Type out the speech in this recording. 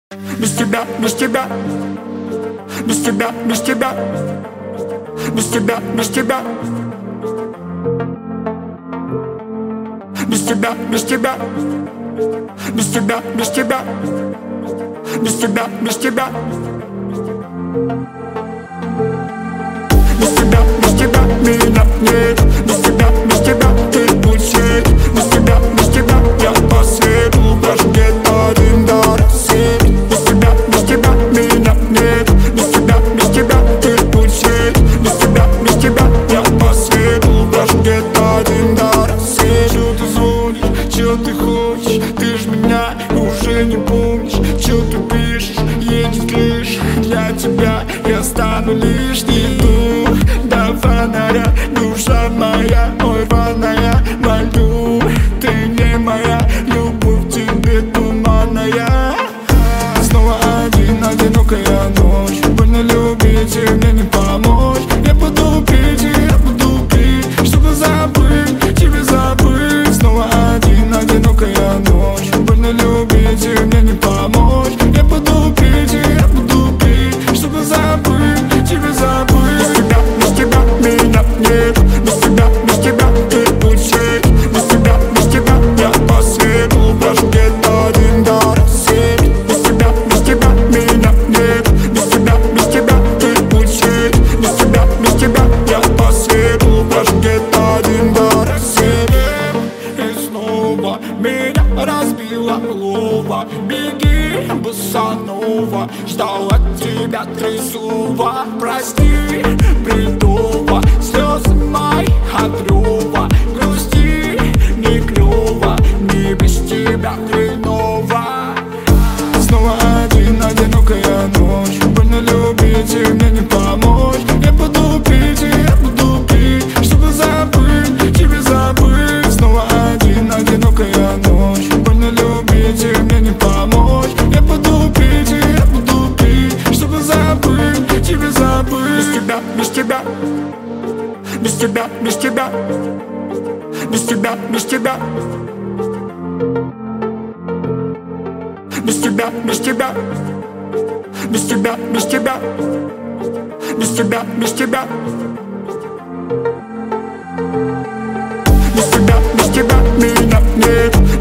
Без тебя, без тебя, без тебя, без тебя, без тебя, без тебя, без тебя, без тебя, без тебя, без тебя, без тебя, без тебя, без тебя, без тебя меня нет, без тебя, без тебя ты пути, без тебя, без тебя я по свету даже где-то один до рассвета. Без тебя, без тебя меня нет, без тебя, без тебя ты пути, без тебя, без тебя я по свету даже где-то один до рассвета. Чё ты звонишь, чё ты хочешь, ты ж меня уже не помнишь. Чё ты пишешь, едет лишь для тебя, я стану лишний дух до фонаря, душа моя, ой, рваная, молю, ты не моя, любовь в тебе туманная. Снова одинокая ночь, больно любить и мне не помочь. Я буду пить, чтобы забыть, тебе забыть. Снова одинокая ночь, больно любить и мне не помочь. Я буду пить, чтобы забыть, тебе забыть. Без тебя меня нет, без тебя ты пути, без тебя я по свету брожу где-то один до рассвета. Без тебя меня нет, без тебя ты пути, без тебя я по свету брожу где-то один до рассвета. И снова меня разбила лова, беги, босанова, ждал от тебя 3 слова. Прости, бредово, слезы мои от рева, грусти не клёво, не без тебя хреново. Снова одинокая ночь, больно любить и мне не помочь. Я буду пить, чтобы забыть, тебе забыть. Снова одинокая ночь, больно любить и мне не помочь. Я буду пить, чтобы забыть, тебе забыть. Без тебя, без тебя, без тебя, без тебя, без тебя, без тебя, без тебя, без тебя, без тебя, без тебя, без тебя, без тебя меня нет.